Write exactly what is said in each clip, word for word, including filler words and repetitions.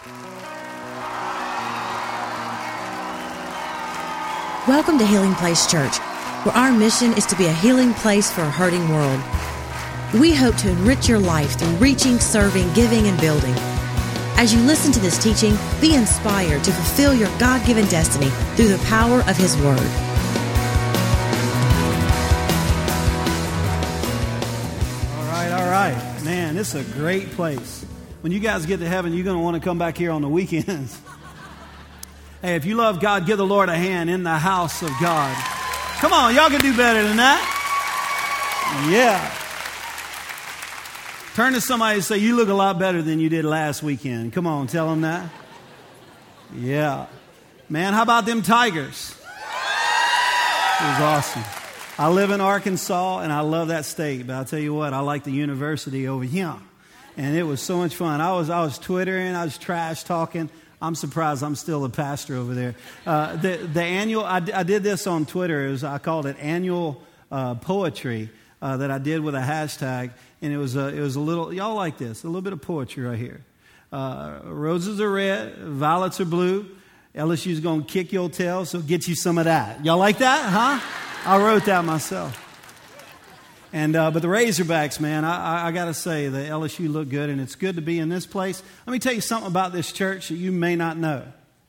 Welcome to Healing Place Church, where our mission is to be a healing place for a hurting world. We hope to enrich your life through reaching, serving, giving, and building. As you listen to this teaching, be inspired to fulfill your God-given destiny through the power of His Word. All right, all right. Man, this is a great place. When you guys get to heaven, you're going to want to come back here on the weekends. Hey, if you love God, give the Lord a hand in the house of God. Come on, y'all can do better than that. Yeah. Turn to somebody and say, you look a lot better than you did last weekend. Come on, tell them that. Yeah. Man, how about them Tigers? It was awesome. I live in Arkansas, and I love that state. But I'll tell you what, I like the university over here. And it was so much fun. I was I was Twittering, I was trash talking. I'm surprised I'm still a pastor over there. Uh, the the annual, I, I did this on Twitter. It was, I called it annual uh, poetry uh, that I did with a hashtag. And it was a, it was a little, y'all like this, a little bit of poetry right here. Uh, roses are red, violets are blue. L S U's going to kick your tail, so get you some of that. Y'all like that, huh? I wrote that myself. And uh, but the Razorbacks, man, I, I, I got to say, the L S U look good, and it's good to be in this place. Let me tell you something about this church that you may not know.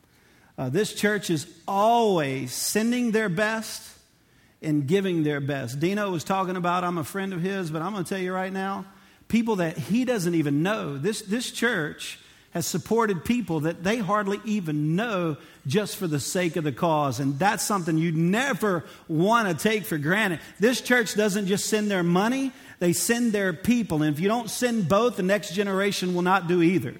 Uh, this church is always sending their best and giving their best. Dino was talking about, I'm a friend of his, but I'm going to tell you right now, people that he doesn't even know. This, this church has supported people that they hardly even know just for the sake of the cause. And that's something you never want to take for granted. This church doesn't just send their money, they send their people. And if you don't send both, the next generation will not do either.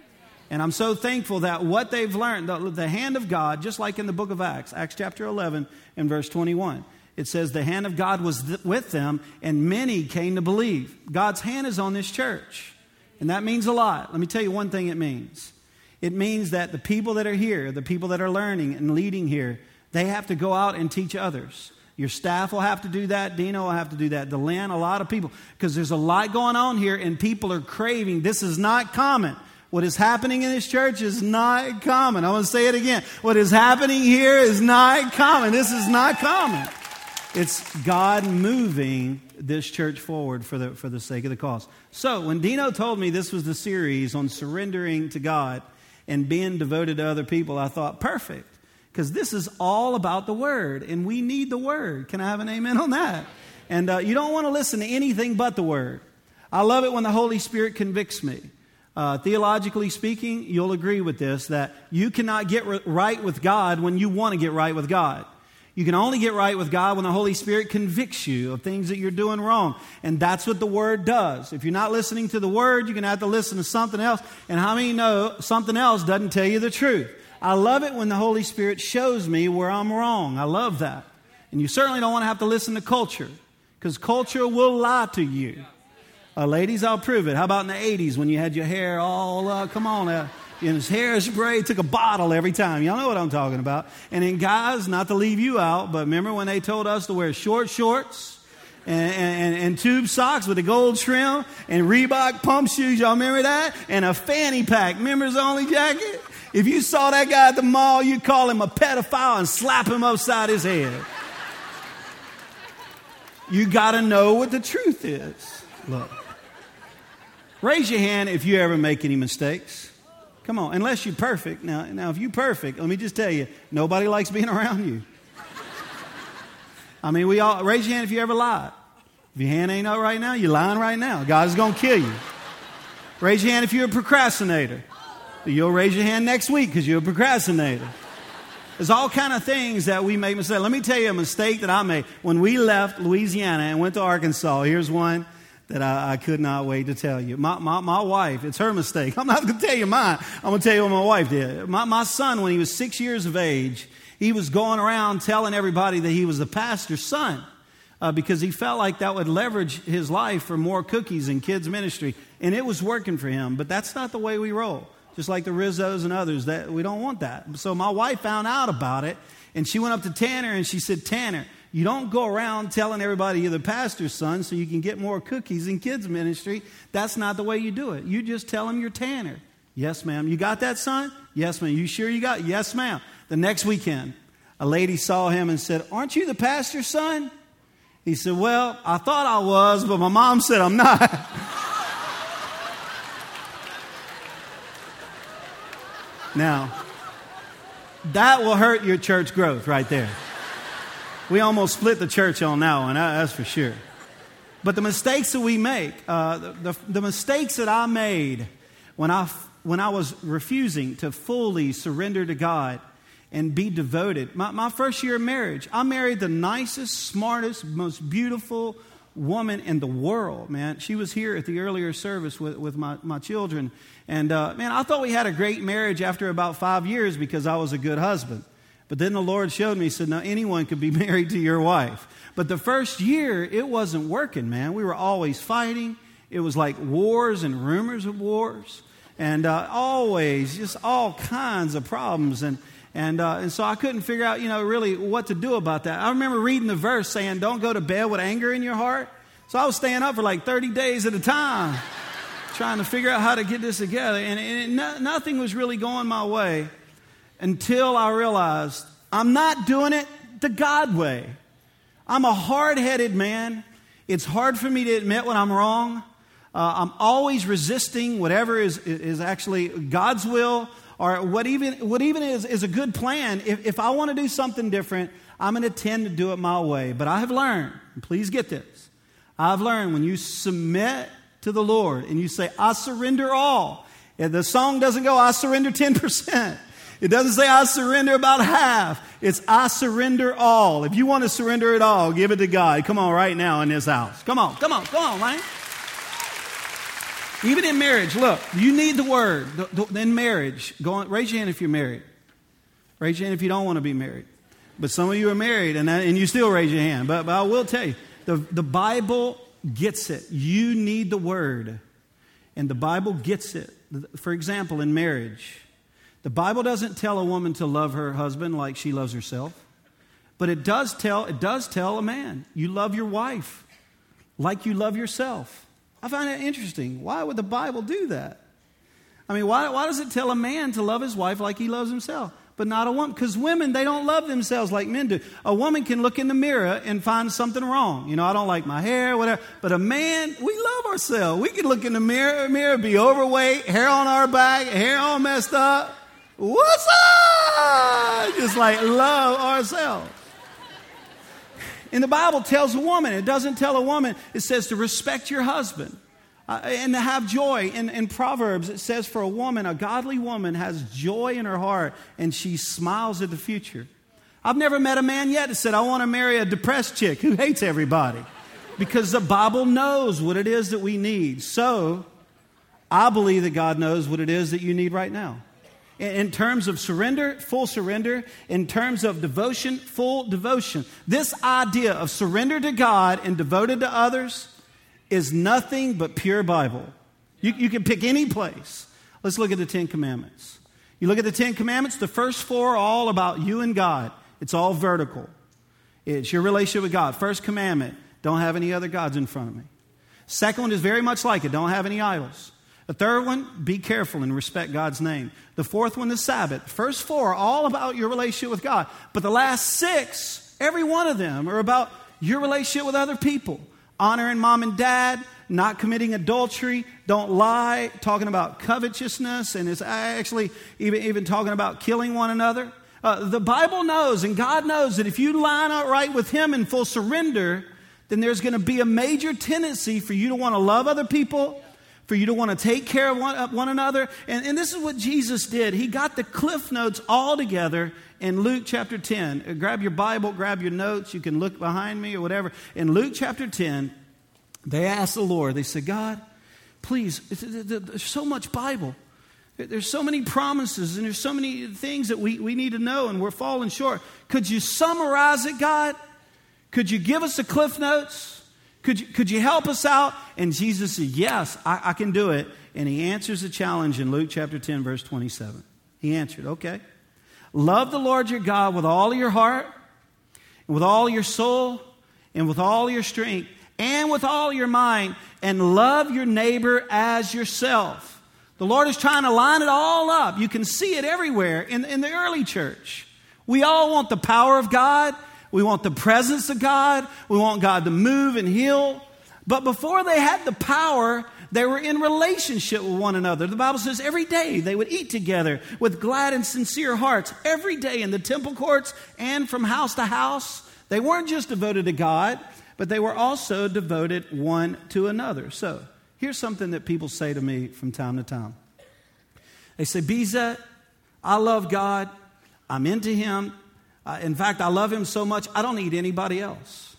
And I'm so thankful that what they've learned, the, the hand of God, just like in the book of Acts, Acts chapter eleven and verse twenty-one, it says the hand of God was th- with them and many came to believe. God's hand is on this church. And that means a lot. Let me tell you one thing it means. It means that the people that are here, the people that are learning and leading here, they have to go out and teach others. Your staff will have to do that. Dino will have to do that. Delenn, a lot of people. Because there's a lot going on here and people are craving. This is not common. What is happening in this church is not common. I want to say it again. What is happening here is not common. This is not common. It's God moving this church forward for the for the sake of the cause. So when Dino told me this was the series on surrendering to God and being devoted to other people, I thought, perfect. Because this is all about the Word, and we need the Word. Can I have an amen on that? And uh, you don't want to listen to anything but the Word. I love it when the Holy Spirit convicts me. Uh, theologically speaking, you'll agree with this, that you cannot get r- right with God when you want to get right with God. You can only get right with God when the Holy Spirit convicts you of things that you're doing wrong. And that's what the Word does. If you're not listening to the Word, you're going to have to listen to something else. And how many know something else doesn't tell you the truth? I love it when the Holy Spirit shows me where I'm wrong. I love that. And you certainly don't want to have to listen to culture, because culture will lie to you. Uh, ladies, I'll prove it. How about in the eighties when you had your hair all, uh, come on, uh, and his hairspray, took a bottle every time. Y'all know what I'm talking about. And then guys, not to leave you out, but remember when they told us to wear short shorts and, and, and tube socks with a gold trim and Reebok pump shoes? Y'all remember that? And a fanny pack, members only jacket. If you saw that guy at the mall, you'd call him a pedophile and slap him upside his head. You got to know what the truth is. Look. Raise your hand if you ever make any mistakes. Come on, unless you're perfect. Now, now, if you're perfect, let me just tell you, nobody likes being around you. I mean, we all, raise your hand if you ever lied. If your hand ain't up right now, you're lying right now. God is going to kill you. Raise your hand if you're a procrastinator. You'll raise your hand next week because you're a procrastinator. There's all kind of things that we make mistakes. Let me tell you a mistake that I made. When we left Louisiana and went to Arkansas, here's one that I, I could not wait to tell you. My, my, my wife, it's her mistake. I'm not going to tell you mine. I'm going to tell you what my wife did. My, my son, when he was six years of age, he was going around telling everybody that he was a pastor's son uh, because he felt like that would leverage his life for more cookies in kids' ministry. And it was working for him. But that's not the way we roll. Just like the Rizzos and others, that we don't want that. So my wife found out about it, and she went up to Tanner and she said, Tanner, you don't go around telling everybody you're the pastor's son so you can get more cookies in kids' ministry. That's not the way you do it. You just tell them you're Tanner. Yes, ma'am. You got that, son? Yes, ma'am. You sure you got it? Yes, ma'am. The next weekend, a lady saw him and said, aren't you the pastor's son? He said, well, I thought I was, but my mom said I'm not. Now, that will hurt your church growth right there. We almost split the church on that one, that's for sure. But the mistakes that we make, uh, the, the, the mistakes that I made when I, when I was refusing to fully surrender to God and be devoted. My, my first year of marriage, I married the nicest, smartest, most beautiful woman in the world, man. She was here at the earlier service with, with my, my children. And, uh, man, I thought we had a great marriage after about five years because I was a good husband. But then the Lord showed me, he said, no, anyone could be married to your wife. But the first year, it wasn't working, man. We were always fighting. It was like wars and rumors of wars. And uh, always just all kinds of problems. And And uh, and so I couldn't figure out, you know, really what to do about that. I remember reading the verse saying, don't go to bed with anger in your heart. So I was staying up for like thirty days at a time, trying to figure out how to get this together. And, and it, no, nothing was really going my way until I realized I'm not doing it the God way. I'm a hard-headed man. It's hard for me to admit when I'm wrong. Uh, I'm always resisting whatever is, is actually God's will. Or what even what even is, is a good plan. If, if I want to do something different, I'm going to tend to do it my way. But I have learned, and please get this, I've learned when you submit to the Lord and you say, I surrender all. And the song doesn't go, I surrender ten percent. It doesn't say I surrender about half. It's I surrender all. If you want to surrender it all, give it to God. Come on right now in this house. Come on, come on, come on, man. Even in marriage, look, you need the word. In marriage, go on, raise your hand if you're married. Raise your hand if you don't want to be married. But some of you are married, and, and you still raise your hand. But, but I will tell you, the, the Bible gets it. You need the word. And the Bible gets it. For example, in marriage, the Bible doesn't tell a woman to love her husband like she loves herself. But it does tell, it does tell a man, you love your wife like you love yourself. I find it interesting. Why would the Bible do that? I mean, why, why does it tell a man to love his wife like he loves himself, but not a woman? Because women, they don't love themselves like men do. A woman can look in the mirror and find something wrong. You know, I don't like my hair, whatever. But a man, we love ourselves. We can look in the mirror, mirror, be overweight, hair on our back, hair all messed up. What's up? Just like love ourselves. And the Bible tells a woman, it doesn't tell a woman, it says to respect your husband uh, and to have joy. In, in Proverbs, it says for a woman, a godly woman has joy in her heart and she smiles at the future. I've never met a man yet that said, I want to marry a depressed chick who hates everybody. Because the Bible knows what it is that we need. So, I believe that God knows what it is that you need right now. In terms of surrender, full surrender. In terms of devotion, full devotion. This idea of surrender to God and devoted to others is nothing but pure Bible. You, you can pick any place. Let's look at the Ten Commandments. You look at the Ten Commandments, the first four are all about you and God. It's all vertical. It's your relationship with God. First commandment, don't have any other gods in front of me. Second one is very much like it. Don't have any idols. The third one, be careful and respect God's name. The fourth one, the Sabbath. The first four are all about your relationship with God. But the last six, every one of them are about your relationship with other people. Honoring mom and dad, not committing adultery, don't lie, talking about covetousness, and it's actually even, even talking about killing one another. Uh, the Bible knows and God knows that if you line up right with Him in full surrender, then there's going to be a major tendency for you to want to love other people, for you to want to take care of one, one another. And, and this is what Jesus did. He got the Cliff Notes all together in Luke chapter ten. Uh, grab your Bible, grab your notes. You can look behind me or whatever. In Luke chapter ten, they asked the Lord, they said, God, please, there's so much Bible. There's so many promises and there's so many things that we, we need to know and we're falling short. Could you summarize it, God? Could you give us the Cliff Notes? Could you, could you help us out? And Jesus said, yes, I, I can do it. And He answers the challenge in Luke chapter ten, verse twenty-seven. He answered, okay. Love the Lord your God with all your heart, and with all your soul, and with all your strength, and with all your mind, and love your neighbor as yourself. The Lord is trying to line it all up. You can see it everywhere in, in the early church. We all want the power of God. We want the presence of God. We want God to move and heal. But before they had the power, they were in relationship with one another. The Bible says every day they would eat together with glad and sincere hearts. Every day in the temple courts and from house to house. They weren't just devoted to God, but they were also devoted one to another. So here's something that people say to me from time to time. They say, Biza, I love God. I'm into Him. Uh, in fact, I love Him so much, I don't need anybody else.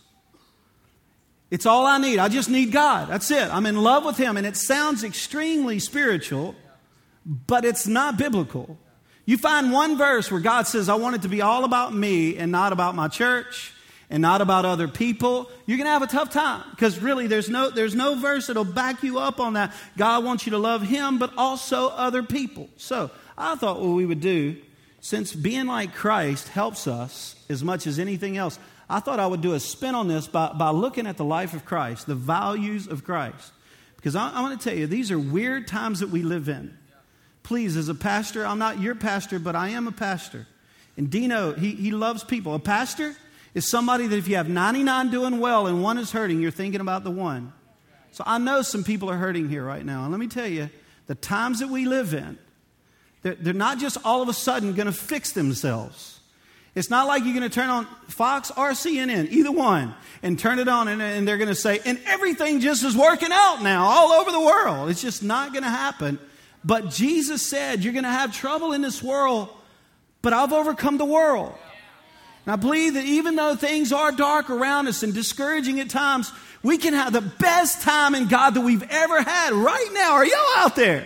It's all I need. I just need God. That's it. I'm in love with Him. And it sounds extremely spiritual, but it's not biblical. You find one verse where God says, I want it to be all about me and not about my church and not about other people. You're going to have a tough time because really there's no, there's no verse that'll back you up on that. God wants you to love Him, but also other people. So I thought what we would do, since being like Christ helps us as much as anything else, I thought I would do a spin on this by, by looking at the life of Christ, the values of Christ. Because I, I want to tell you, these are weird times that we live in. Please, as a pastor, I'm not your pastor, but I am a pastor. And Dino, he, he loves people. A pastor is somebody that if you have ninety-nine doing well and one is hurting, you're thinking about the one. So I know some people are hurting here right now. And let me tell you, the times that we live in, they're, they're not just all of a sudden going to fix themselves. It's not like you're going to turn on Fox or C N N, either one, and turn it on and, and they're going to say, and everything just is working out now all over the world. It's just not going to happen. But Jesus said, you're going to have trouble in this world, but I've overcome the world. And I believe that even though things are dark around us and discouraging at times, we can have the best time in God that we've ever had right now. Are y'all out there?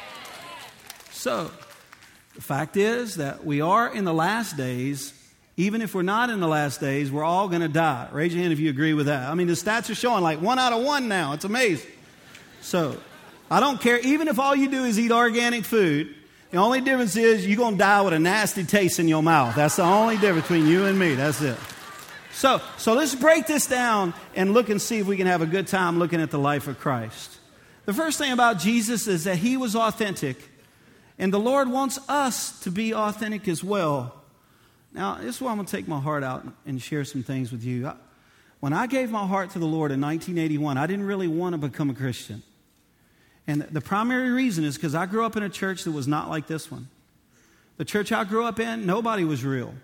So, the fact is that we are in the last days. Even if we're not in the last days, we're all going to die. Raise your hand if you agree with that. I mean, the stats are showing like one out of one now. It's amazing. So, I don't care. Even if all you do is eat organic food, the only difference is you're going to die with a nasty taste in your mouth. That's the only difference between you and me. That's it. So, so let's break this down and look and see if we can have a good time looking at the life of Christ. The first thing about Jesus is that He was authentic. And the Lord wants us to be authentic as well. Now, this is where I'm going to take my heart out and share some things with you. I, when I gave my heart to the Lord in nineteen eighty-one, I didn't really want to become a Christian. And the primary reason is because I grew up in a church that was not like this one. The church I grew up in, nobody was real.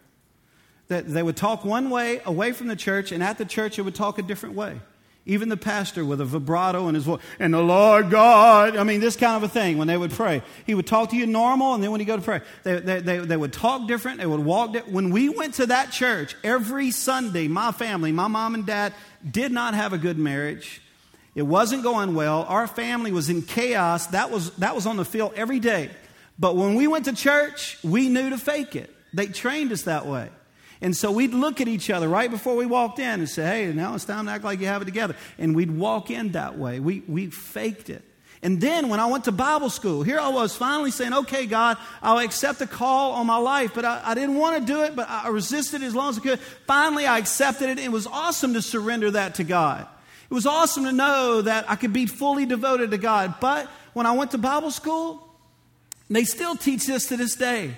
That they would talk one way away from the church, and at the church it would talk a different way. Even the pastor with a vibrato in his voice, and the Lord God, I mean, this kind of a thing when they would pray. He would talk to you normal, and then when he go to pray, they, they, they, they would talk different, they would walk different. When we went to that church, every Sunday, my family, my mom and dad, did not have a good marriage. It wasn't going well. Our family was in chaos. That was, that was on the field every day. But when we went to church, we knew to fake it. They trained us that way. And so we'd look at each other right before we walked in and say, hey, now it's time to act like you have it together. And we'd walk in that way. We, we faked it. And then when I went to Bible school, here I was finally saying, okay, God, I'll accept the call on my life. But I, I didn't want to do it, but I resisted as long as I could. Finally, I accepted it. It was awesome to surrender that to God. It was awesome to know that I could be fully devoted to God. But when I went to Bible school, they still teach this to this day.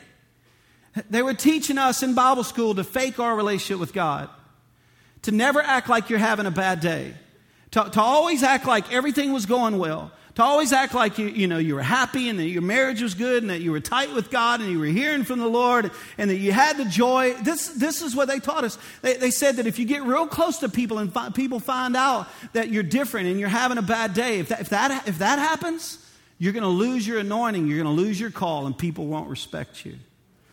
They were teaching us in Bible school to fake our relationship with God, to never act like you're having a bad day, to, to always act like everything was going well, to always act like you, you know, you were happy and that your marriage was good and that you were tight with God and you were hearing from the Lord and that you had the joy. This, this is what they taught us. They, they said that if you get real close to people and fi- people find out that you're different and you're having a bad day, if that, if that, if that happens, you're going to lose your anointing, you're going to lose your call, and people won't respect you.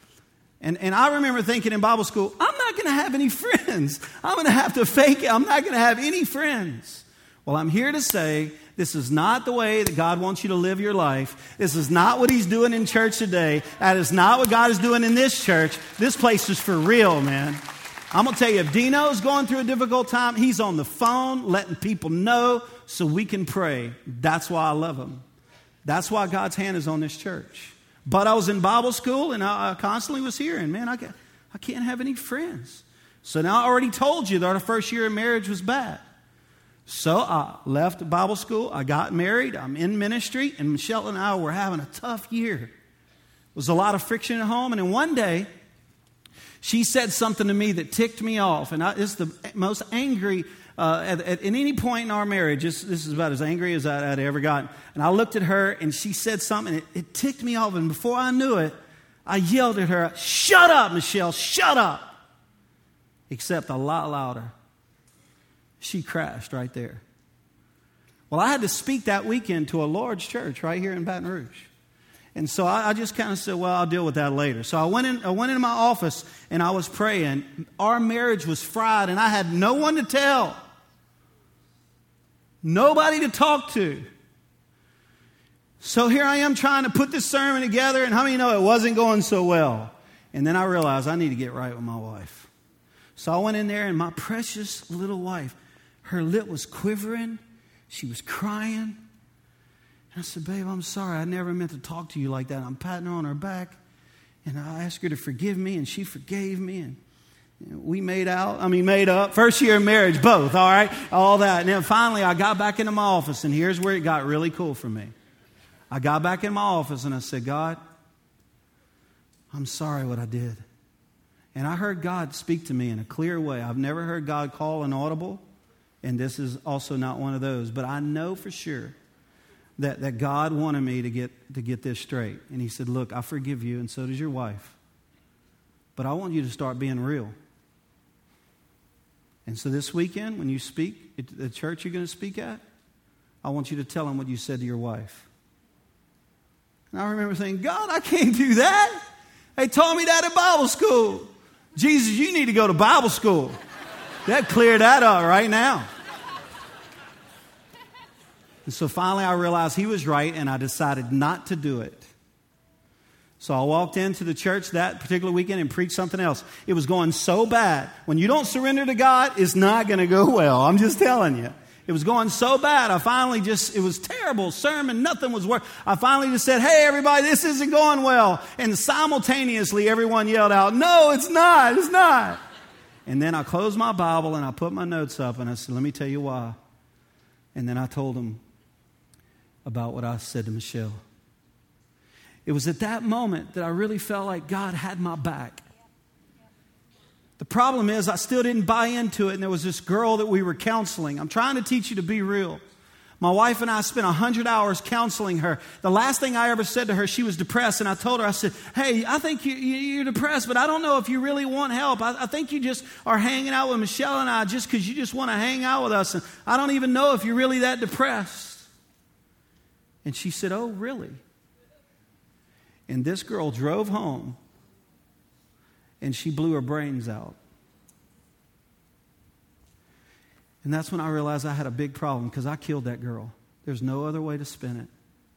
And, and I remember thinking in Bible school, I'm not going to have any friends. I'm going to have to fake it. I'm not going to have any friends. Well, I'm here to say this is not the way that God wants you to live your life. This is not what He's doing in church today. That is not what God is doing in this church. This place is for real, man. I'm going to tell you, if Dino's going through a difficult time, he's on the phone letting people know so we can pray. That's why I love him. That's why God's hand is on this church. But I was in Bible school and I constantly was hearing, man, I can't, I can't have any friends. So now I already told you that our first year of marriage was bad. So I left Bible school. I got married. I'm in ministry. And Michelle and I were having a tough year. It was a lot of friction at home. And then one day, she said something to me that ticked me off. And I, it's the most angry, uh, at, at, at any point in our marriage, this, this is about as angry as I, I'd ever gotten. And I looked at her and she said something. And it, it ticked me off. And before I knew it, I yelled at her, "Shut up, Michelle, shut up." Except a lot louder. She crashed right there. Well, I had to speak that weekend to a large church right here in Baton Rouge. And so I, I just kind of said, well, I'll deal with that later. So I went in, I went into my office and I was praying. Our marriage was fried and I had no one to tell. Nobody to talk to. So here I am trying to put this sermon together, and how many know it wasn't going so well? And then I realized I need to get right with my wife. So I went in there, and my precious little wife, her lip was quivering. She was crying. And I said, "Babe, I'm sorry. I never meant to talk to you like that." I'm patting her on her back, and I asked her to forgive me, and she forgave me, and we made out. I mean, made up. First year of marriage, both, all right? All that. And then finally, I got back into my office, and here's where it got really cool for me. I got back in my office, and I said, "God, I'm sorry what I did." And I heard God speak to me in a clear way. I've never heard God call an audible, and this is also not one of those. But I know for sure that, that God wanted me to get, to get this straight. And He said, "Look, I forgive you, and so does your wife. But I want you to start being real. And so this weekend, when you speak at the church you're going to speak at, I want you to tell them what you said to your wife." And I remember saying, "God, I can't do that. They taught me that at Bible school." Jesus, you need to go to Bible school. That cleared that up right now. And so finally I realized He was right, and I decided not to do it. So I walked into the church that particular weekend and preached something else. It was going so bad. When you don't surrender to God, it's not going to go well. I'm just telling you. It was going so bad, I finally just, it was terrible sermon, nothing was working. I finally just said, "Hey, everybody, this isn't going well." And simultaneously, everyone yelled out, "No, it's not, it's not." And then I closed my Bible and I put my notes up and I said, "Let me tell you why." And then I told them about what I said to Michelle. It was at that moment that I really felt like God had my back. The problem is I still didn't buy into it, and there was this girl that we were counseling. I'm trying to teach you to be real. My wife and I spent one hundred hours counseling her. The last thing I ever said to her, she was depressed, and I told her, I said, "Hey, I think you, you, you're depressed, but I don't know if you really want help. I, I think you just are hanging out with Michelle and I just because you just want to hang out with us, and I don't even know if you're really that depressed." And she said, "Oh, really?" And this girl drove home, and she blew her brains out. And that's when I realized I had a big problem, because I killed that girl. There's no other way to spin it.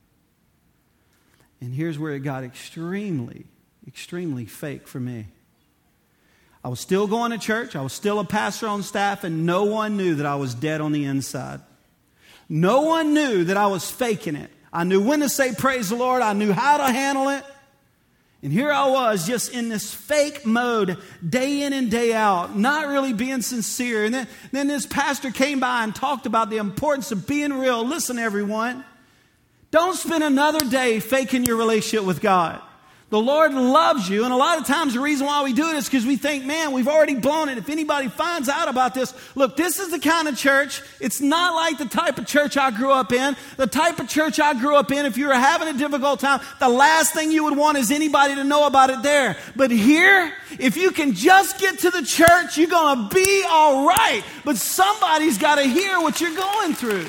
And here's where it got extremely, extremely fake for me. I was still going to church. I was still a pastor on staff, and no one knew that I was dead on the inside. No one knew that I was faking it. I knew when to say praise the Lord. I knew how to handle it. And here I was just in this fake mode day in and day out, not really being sincere. And then, then this pastor came by and talked about the importance of being real. Listen, everyone, don't spend another day faking your relationship with God. The Lord loves you, and a lot of times the reason why we do it is because we think, man, we've already blown it. If anybody finds out about this, look, this is the kind of church, it's not like the type of church I grew up in. The type of church I grew up in, if you were having a difficult time, the last thing you would want is anybody to know about it there. But here, if you can just get to the church, you're going to be all right. But somebody's got to hear what you're going through.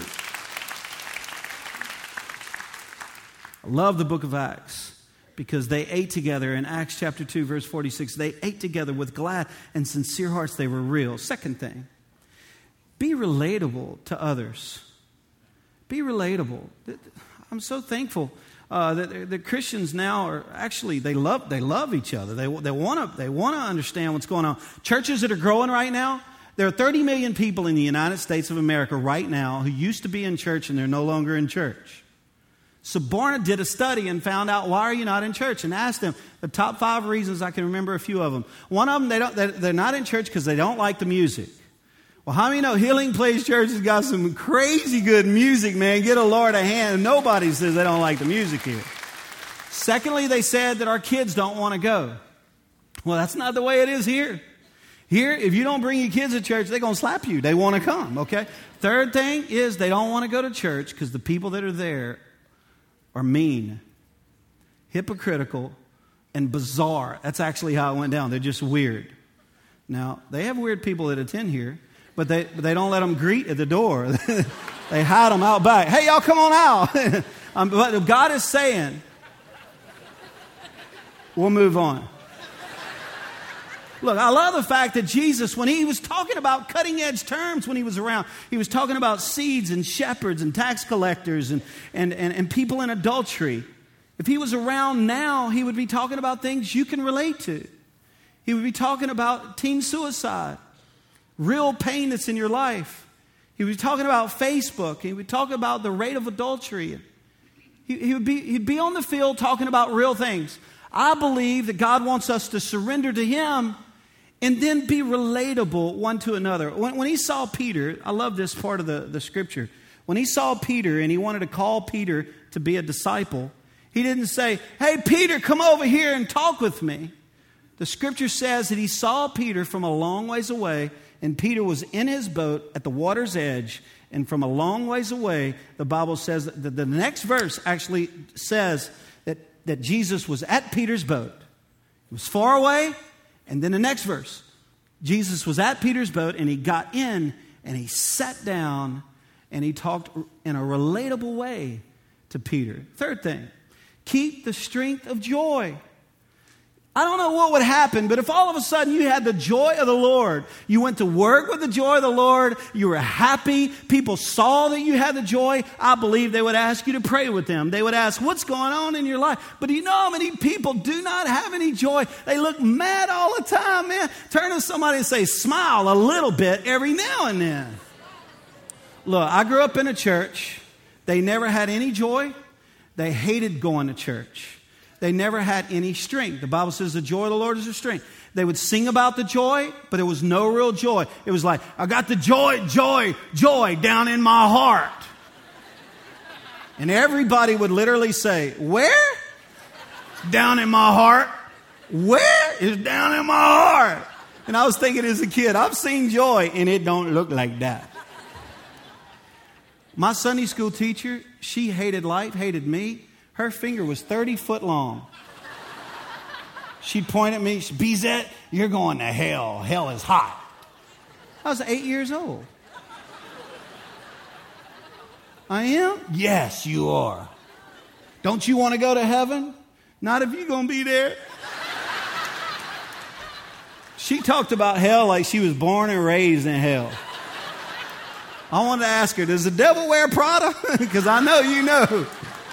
I love the book of Acts. Because they ate together in Acts chapter two, verse forty-six. They ate together with glad and sincere hearts. They were real. Second thing, be relatable to others. Be relatable. I'm so thankful uh, that the Christians now are actually, they love they love each other. They, they want to they want to understand what's going on. Churches that are growing right now, there are thirty million people in the United States of America right now who used to be in church and they're no longer in church. Suborna did a study and found out, why are you not in church? And asked them the top five reasons. I can remember a few of them. One of them, they don't, they're not in church because they don't like the music. Well, how many know Healing Place Church has got some crazy good music, man? Get a Lord a hand. Nobody says they don't like the music here. Secondly, they said that our kids don't want to go. Well, that's not the way it is here. Here, if you don't bring your kids to church, they're going to slap you. They want to come, okay? Third thing is they don't want to go to church because the people that are there are mean, hypocritical, and bizarre. That's actually how it went down. They're just weird. Now, they have weird people that attend here, but they, but they don't let them greet at the door. They hide them out back. Hey, y'all come on out. um, but God is saying, we'll move on. Look, I love the fact that Jesus, when he was talking about cutting edge terms when he was around, he was talking about seeds and shepherds and tax collectors and, and, and, and people in adultery. If he was around now, he would be talking about things you can relate to. He would be talking about teen suicide, real pain that's in your life. He would be talking about Facebook. He would talk about the rate of adultery. He, he would be, he'd be on the field talking about real things. I believe that God wants us to surrender to him and then be relatable one to another. When, when he saw Peter, I love this part of the, the scripture. When he saw Peter and he wanted to call Peter to be a disciple, he didn't say, hey, Peter, come over here and talk with me. The scripture says that he saw Peter from a long ways away, and Peter was in his boat at the water's edge. And from a long ways away, the Bible says that the next verse actually says that, that Jesus was at Peter's boat. It was far away. And then the next verse, Jesus was at Peter's boat, and he got in, and he sat down, and he talked in a relatable way to Peter. Third thing, keep the strength of joy. I don't know what would happen, but if all of a sudden you had the joy of the Lord, you went to work with the joy of the Lord, you were happy, people saw that you had the joy, I believe they would ask you to pray with them. They would ask, what's going on in your life? But do you know how many people do not have any joy? They look mad all the time, man. Turn to somebody and say, smile a little bit every now and then. Look, I grew up in a church. They never had any joy. They hated going to church. They never had any strength. The Bible says the joy of the Lord is their strength. They would sing about the joy, but there was no real joy. It was like, I got the joy, joy, joy down in my heart. And everybody would literally say, where? Down in my heart. Where is down in my heart? And I was thinking as a kid, I've seen joy and it don't look like that. My Sunday school teacher, she hated life, hated me. Her finger was thirty foot long. She'd point at me, she'd, Bizette, you're going to hell. Hell is hot. I was eight years old. I am? Yes, you are. Don't you want to go to heaven? Not if you're going to be there. She talked about hell like she was born and raised in hell. I wanted to ask her, does the devil wear Prada? Because I know you know.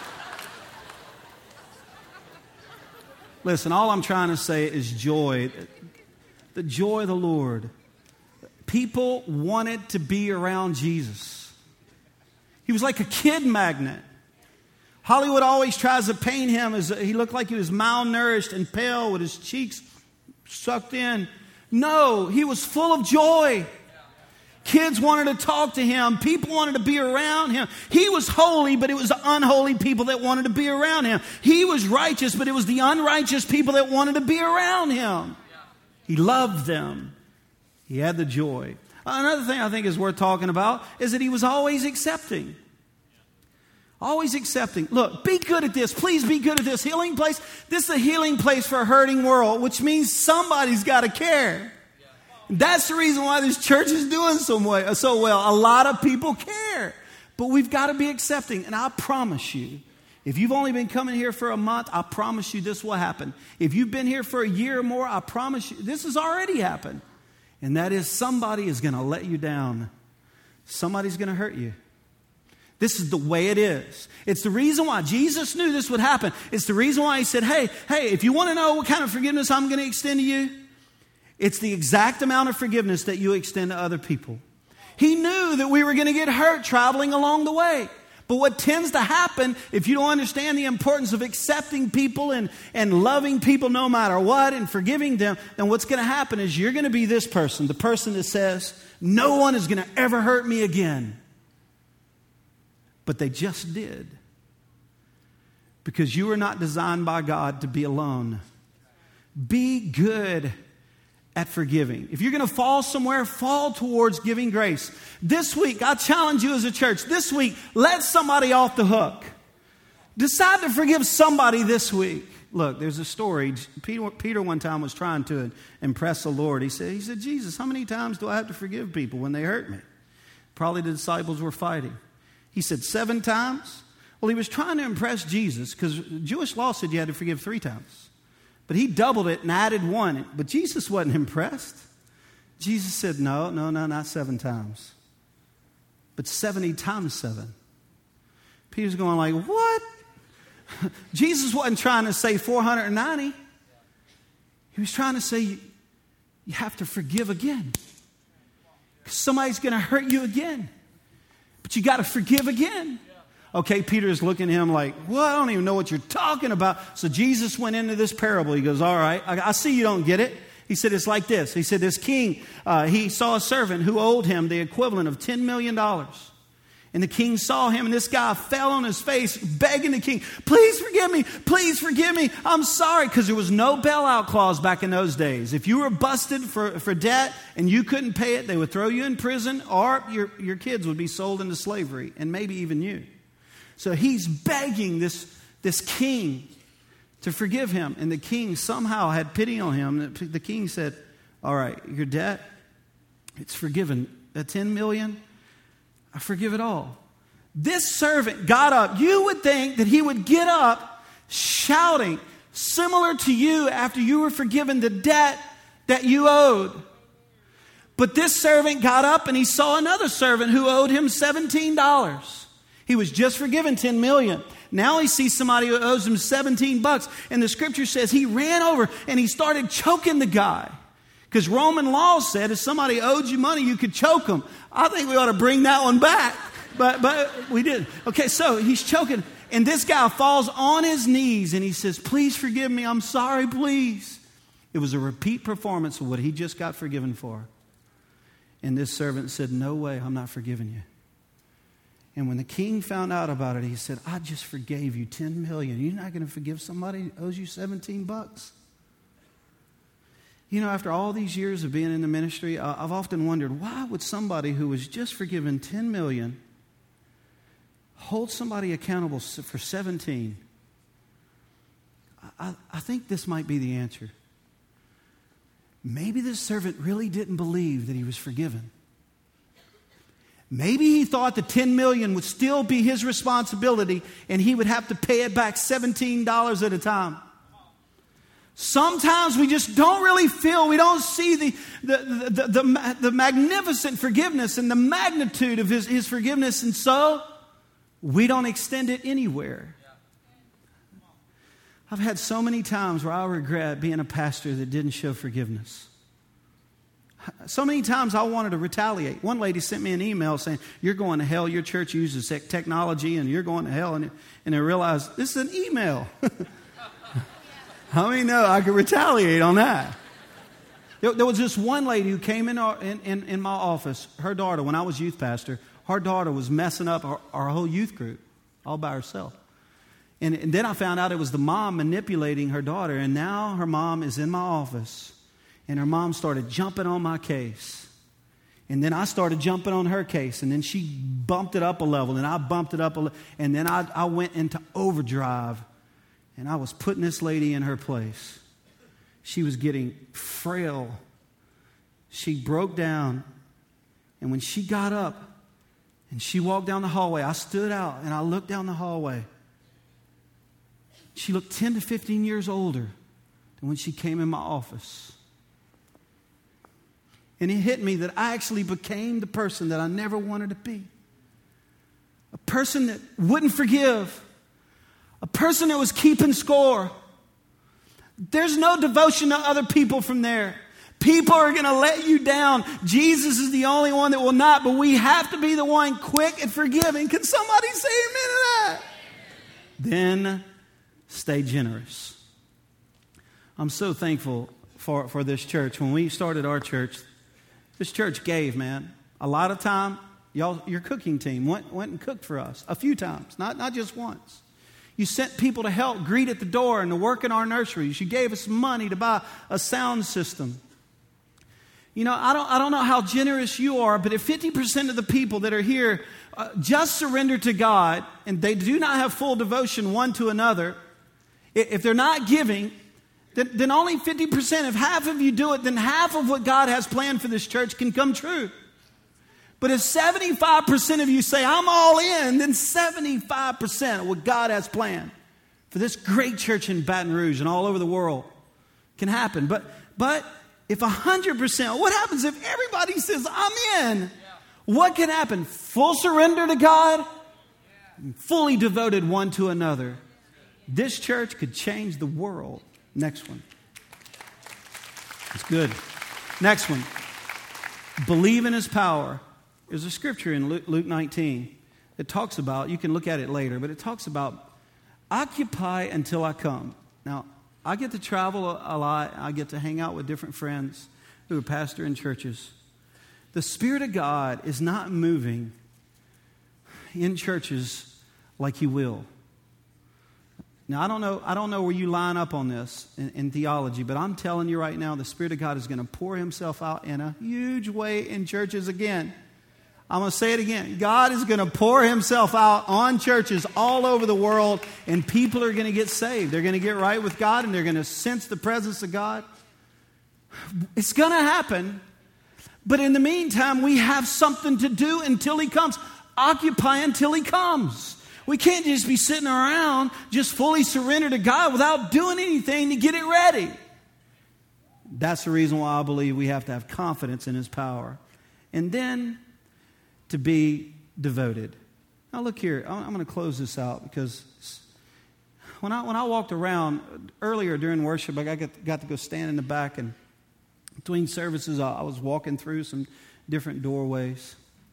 Listen, all I'm trying to say is joy. The joy of the Lord. People wanted to be around Jesus. He was like a kid magnet. Hollywood always tries to paint him as he looked like he was malnourished and pale with his cheeks sucked in. No, he was full of joy. Kids wanted to talk to him. People wanted to be around him. He was holy, but it was the unholy people that wanted to be around him. He was righteous, but it was the unrighteous people that wanted to be around him. He loved them. He had the joy. Another thing I think is worth talking about is that he was always accepting. Always accepting. Look, be good at this. Please be good at this. Healing place. This is a healing place for a hurting world, which means somebody's got to care. That's the reason why this church is doing so well, so well. A lot of people care. But we've got to be accepting. And I promise you, if you've only been coming here for a month, I promise you this will happen. If you've been here for a year or more, I promise you this has already happened. And that is somebody is going to let you down. Somebody's going to hurt you. This is the way it is. It's the reason why Jesus knew this would happen. It's the reason why he said, hey, hey, if you want to know what kind of forgiveness I'm going to extend to you, it's the exact amount of forgiveness that you extend to other people. He knew that we were going to get hurt traveling along the way. But what tends to happen, if you don't understand the importance of accepting people and, and loving people no matter what and forgiving them, then what's going to happen is you're going to be this person, the person that says, No one is going to ever hurt me again. But they just did. Because you were not designed by God to be alone. Be good at forgiving. If you're going to fall somewhere, fall towards giving grace. This week, I challenge you as a church. This week, let somebody off the hook. Decide to forgive somebody this week. Look, there's a story. Peter, Peter one time was trying to impress the Lord. He said, he said, Jesus, how many times do I have to forgive people when they hurt me? Probably the disciples were fighting. He said, seven times? Well, he was trying to impress Jesus because Jewish law said you had to forgive three times. But he doubled it and added one. But Jesus wasn't impressed. Jesus said, no, no, no, not seven times. But seventy times seven. Peter's going like, what? Jesus wasn't trying to say four hundred ninety. He was trying to say you, you have to forgive again. Because somebody's going to hurt you again. But you got to forgive again. Okay, Peter is looking at him like, well, I don't even know what you're talking about. So Jesus went into this parable. He goes, all right, I, I see you don't get it. He said, it's like this. He said, this king, uh, he saw a servant who owed him the equivalent of ten million dollars. And the king saw him, and this guy fell on his face, begging the king, please forgive me, please forgive me, I'm sorry. Because there was no bailout clause back in those days. If you were busted for, for debt and you couldn't pay it, they would throw you in prison, or your, your kids would be sold into slavery, and maybe even you. So he's begging this, this king to forgive him. And the king somehow had pity on him. The king said, all right, your debt, it's forgiven. At ten million dollars, I forgive it all. This servant got up. You would think that he would get up shouting, similar to you after you were forgiven the debt that you owed. But this servant got up and he saw another servant who owed him seventeen dollars. He was just forgiven ten million dollars. Now he sees somebody who owes him seventeen bucks. And the scripture says he ran over and he started choking the guy. Because Roman law said if somebody owed you money, you could choke them. I think we ought to bring that one back. But but we didn't. Okay, so he's choking. And this guy falls on his knees and he says, please forgive me. I'm sorry, please. It was a repeat performance of what he just got forgiven for. And this servant said, no way, I'm not forgiving you. And when the king found out about it, he said, I just forgave you ten million dollars. You're not going to forgive somebody who owes you seventeen bucks? You know, after all these years of being in the ministry, I've often wondered, why would somebody who was just forgiven ten million dollars hold somebody accountable for seventeen? I, I think this might be the answer. Maybe this servant really didn't believe that he was forgiven. Maybe he thought the ten million dollars would still be his responsibility and he would have to pay it back seventeen dollars at a time. Sometimes we just don't really feel, we don't see the, the, the, the, the, the magnificent forgiveness and the magnitude of his, his forgiveness, and so we don't extend it anywhere. I've had so many times where I regret being a pastor that didn't show forgiveness. So many times I wanted to retaliate. One lady sent me an email saying, you're going to hell, your church uses technology and you're going to hell. And, and I realized this is an email. How many know I could retaliate on that? There, there was this one lady who came in, our, in, in, in my office. Her daughter, when I was youth pastor, her daughter was messing up our, our whole youth group all by herself. And, and then I found out it was the mom manipulating her daughter. And now her mom is in my office. And her mom started jumping on my case. And then I started jumping on her case. And then she bumped it up a level. And I bumped it up a level. And then I, I went into overdrive. And I was putting this lady in her place. She was getting frail. She broke down. And when she got up and she walked down the hallway, I stood out and I looked down the hallway. She looked ten to fifteen years older than when she came in my office. And it hit me that I actually became the person that I never wanted to be. A person that wouldn't forgive. A person that was keeping score. There's no devotion to other people from there. People are going to let you down. Jesus is the only one that will not, but we have to be the one quick at forgiving. Can somebody say amen to that? Then stay generous. I'm so thankful for, for this church. When we started our church, This church gave, man. A lot of time, y'all, your cooking team went, went and cooked for us a few times, not, not just once. You sent people to help greet at the door and to work in our nurseries. You gave us money to buy a sound system. You know, I don't, I don't know how generous you are, but if fifty percent of the people that are here uh, just surrender to God and they do not have full devotion one to another, if they're not giving, then, then only fifty percent, if half of you do it, then half of what God has planned for this church can come true. But if seventy-five percent of you say, I'm all in, then seventy-five percent of what God has planned for this great church in Baton Rouge and all over the world can happen. But, but if one hundred percent, what happens if everybody says, I'm in? Yeah. What can happen? Full surrender to God, yeah. Fully devoted one to another. This church could change the world. Next one. It's good. Next one. Believe in His power. There's a scripture in Luke nineteen that talks about, you can look at it later, but it talks about occupy until I come. Now, I get to travel a lot. I get to hang out with different friends who are pastor in churches. The Spirit of God is not moving in churches like He will. Now, I don't know, I don't know where you line up on this in, in theology, but I'm telling you right now, the Spirit of God is going to pour Himself out in a huge way in churches again. I'm going to say it again. God is going to pour Himself out on churches all over the world, and people are going to get saved. They're going to get right with God, and they're going to sense the presence of God. It's going to happen. But in the meantime, we have something to do until He comes. Occupy until He comes. We can't just be sitting around just fully surrendered to God without doing anything to get it ready. That's the reason why I believe we have to have confidence in His power. And then to be devoted. Now look here, I'm going to close this out because when I when I walked around earlier during worship, I got, got to go stand in the back, and between services I was walking through some different doorways.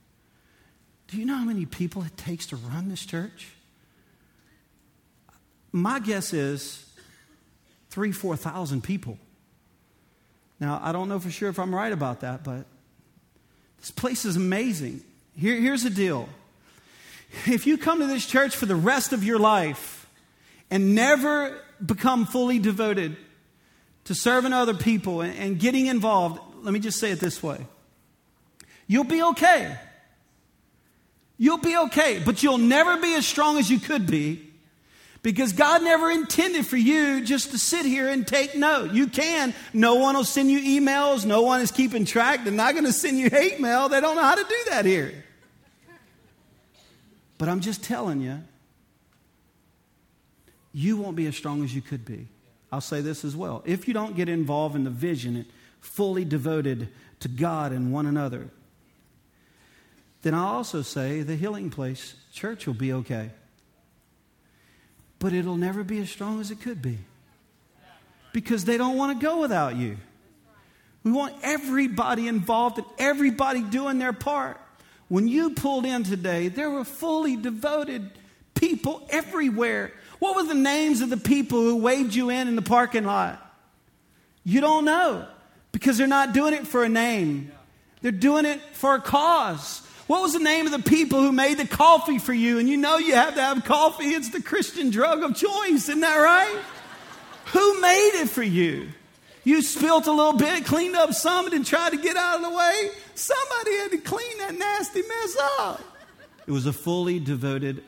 Do you know how many people it takes to run this church? My guess is three, four thousand people. Now, I don't know for sure if I'm right about that, but this place is amazing. Here, here's the deal. If you come to this church for the rest of your life and never become fully devoted to serving other people and, and getting involved, let me just say it this way. You'll be okay. You'll be okay, but you'll never be as strong as you could be, because God never intended for you just to sit here and take note. You can. No one will send you emails. No one is keeping track. They're not going to send you hate mail. They don't know how to do that here. But I'm just telling you, you won't be as strong as you could be. I'll say this as well. If you don't get involved in the vision and fully devoted to God and one another, then I'll also say the Healing Place Church will be okay. But it'll never be as strong as it could be, because they don't want to go without you. We want everybody involved and everybody doing their part. When you pulled in today, there were fully devoted people everywhere. What were the names of the people who waved you in in the parking lot? You don't know, because they're not doing it for a name. They're doing it for a cause. What was the name of the people who made the coffee for you? And you know you have to have coffee. It's the Christian drug of choice. Isn't that right? Who made it for you? You spilt a little bit, cleaned up some, and tried to get out of the way. Somebody had to clean that nasty mess up. It was a fully devoted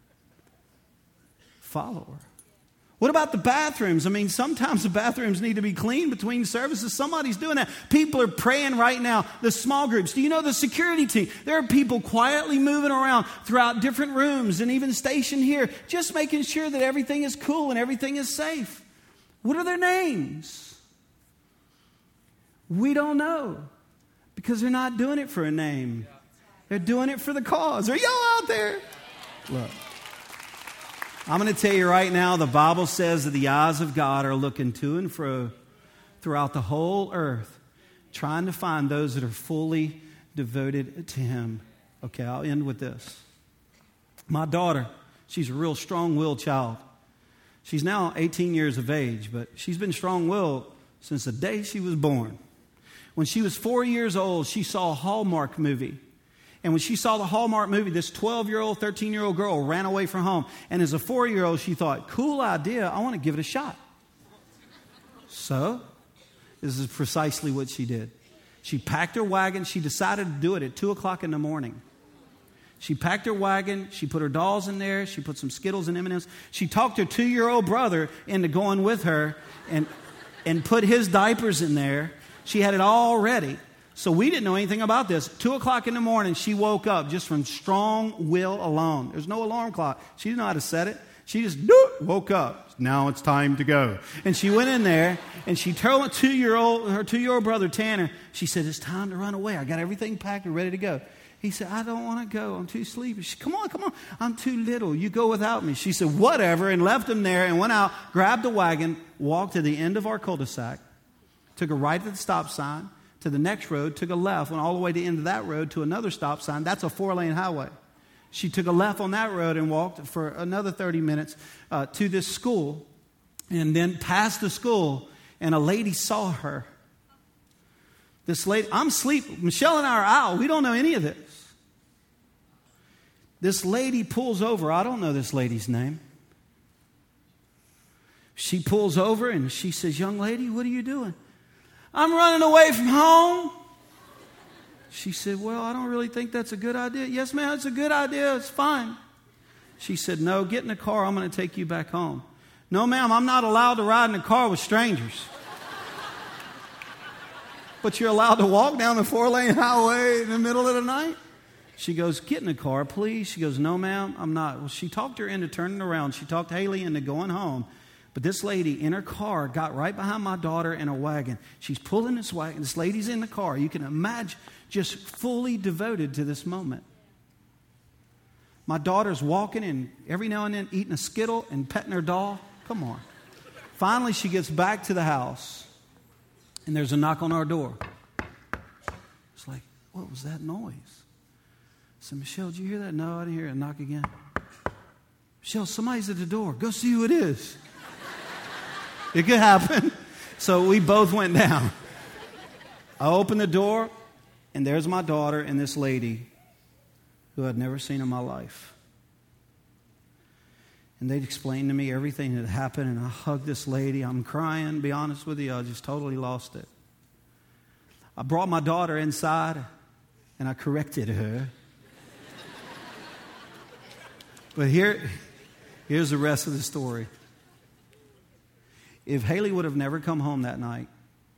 follower. What about the bathrooms? I mean, sometimes the bathrooms need to be cleaned between services. Somebody's doing that. People are praying right now. The small groups. Do you know the security team? There are people quietly moving around throughout different rooms and even stationed here, just making sure that everything is cool and everything is safe. What are their names? We don't know, because they're not doing it for a name. They're doing it for the cause. Are y'all out there? Look. I'm going to tell you right now, the Bible says that the eyes of God are looking to and fro throughout the whole earth, trying to find those that are fully devoted to Him. Okay, I'll end with this. My daughter, she's a real strong-willed child. She's now eighteen years of age, but she's been strong-willed since the day she was born. When she was four years old, she saw a Hallmark movie. And when she saw the Hallmark movie, this twelve-year-old, thirteen-year-old girl ran away from home. And as a four-year-old, she thought, cool idea, I want to give it a shot. So, this is precisely what she did. She packed her wagon. She decided to do it at two o'clock in the morning. She packed her wagon. She put her dolls in there. She put some Skittles and M and M's. She talked her two-year-old brother into going with her and, and put his diapers in there. She had it all ready. So we didn't know anything about this. Two o'clock in the morning, she woke up just from strong will alone. There's no alarm clock. She didn't know how to set it. She just woke up. Now it's time to go. And she went in there and she told two-year-old, her two-year-old brother, Tanner, she said, it's time to run away. I got everything packed and ready to go. He said, I don't want to go. I'm too sleepy. She said, come on, come on. I'm too little. You go without me. She said, whatever, and left him there and went out, grabbed the wagon, walked to the end of our cul-de-sac, took a right at the stop sign, to the next road, took a left, went all the way to the end of that road to another stop sign. That's a four-lane highway. She took a left on that road and walked for another thirty minutes uh, to this school, and then past the school, and a lady saw her. This lady, I'm asleep. Michelle and I are out. We don't know any of this. This lady pulls over. I don't know this lady's name. She pulls over and she says, young lady, what are you doing? I'm running away from home. She said, well, I don't really think that's a good idea. Yes, ma'am, it's a good idea. It's fine. She said, no, get in the car. I'm going to take you back home. No, ma'am, I'm not allowed to ride in a car with strangers. But you're allowed to walk down the four-lane highway in the middle of the night? She goes, get in the car, please. She goes, no, ma'am, I'm not. Well, she talked her into turning around. She talked Haley into going home. But this lady in her car got right behind my daughter in a wagon. She's pulling this wagon. This lady's in the car. You can imagine, just fully devoted to this moment. My daughter's walking and every now and then eating a Skittle and petting her doll. Come on. Finally, she gets back to the house and there's a knock on our door. It's like, what was that noise? I said, Michelle, did you hear that? No, I didn't hear it. Knock again. Michelle, somebody's at the door. Go see who it is. It could happen. So we both went down. I opened the door, and there's my daughter and this lady who I'd never seen in my life. And they'd explained to me everything that happened, and I hugged this lady. I'm crying, to be honest with you. I just totally lost it. I brought my daughter inside, and I corrected her. But here, here's the rest of the story. If Haley would have never come home that night,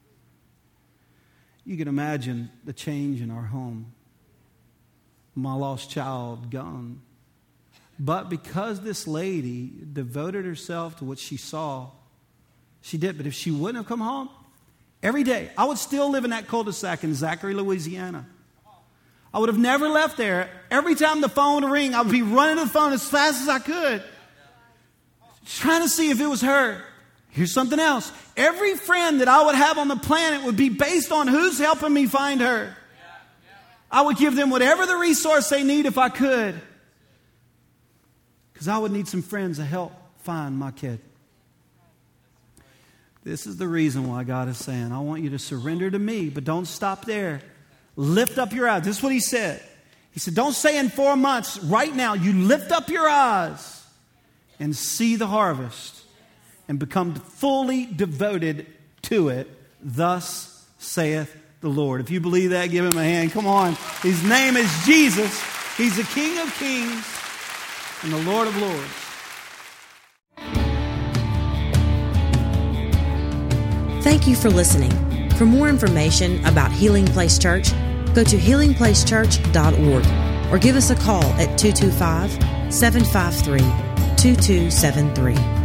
you can imagine the change in our home. My lost child gone. But because this lady devoted herself to what she saw, she did. But if she wouldn't have come home, every day, I would still live in that cul-de-sac in Zachary, Louisiana. I would have never left there. Every time the phone would ring, I would be running to the phone as fast as I could, trying to see if it was her. Here's something else. Every friend that I would have on the planet would be based on who's helping me find her. I would give them whatever the resource they need if I could. Because I would need some friends to help find my kid. This is the reason why God is saying, I want you to surrender to me, but don't stop there. Lift up your eyes. This is what he said. He said, don't say in four months, right now, you lift up your eyes and see the harvest and become fully devoted to it. Thus saith the Lord. If you believe that, give him a hand. Come on. His name is Jesus. He's the King of Kings and the Lord of Lords. Thank you for listening. For more information about Healing Place Church, go to healing place church dot org or give us a call at two two five, seven five three, two two seven three.